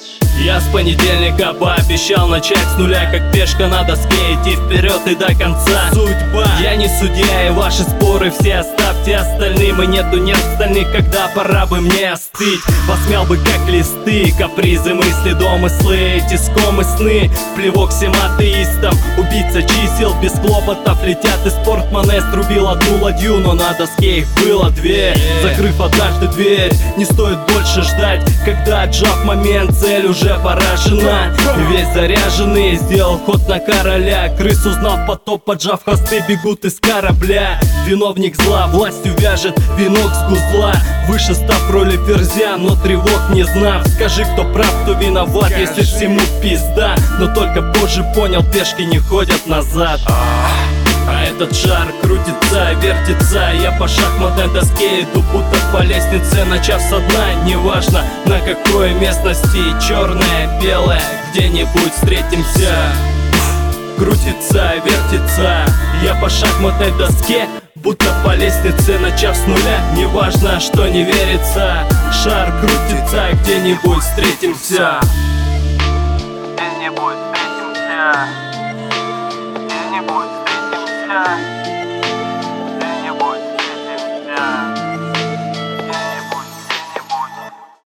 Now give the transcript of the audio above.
Я с понедельника пообещал начать с нуля, как пешка на доске, идти вперед и до конца. Судьба. Я не судья, и ваши споры все оставьте остальным. И нету остальных, когда пора бы мне остыть. Посмял бы как листы, капризы, мысли, домыслы, эти скомы сны. Плевок всем атеистам, убийца чисел без хлопотов летят из портмоне. Срубил одну ладью, но на доске их было две. Закрыв однажды дверь, не стоит больше ждать, когда отжав момент, цель уже поражена. Весь заряженный, сделал ход на короля. Крыс узнав потоп, поджав хвосты, бегут из корабля. Виновник зла властью вяжет венок с гузла. Выше став роли ферзя, но тревог не знав. Скажи, кто прав, кто виноват, если всему пизда. Но только позже понял, пешки не ходят назад. А этот шар крутится, вертится. Я по шахматной доске иду, будто по лестнице, начав со дна. Неважно, на какой местности, черное, белое, где-нибудь встретимся. Крутится, вертится. Я по шахматной доске, будто по лестнице, начав с нуля. Неважно, что не верится. Шар крутится, где-нибудь встретимся. Где-нибудь встретимся.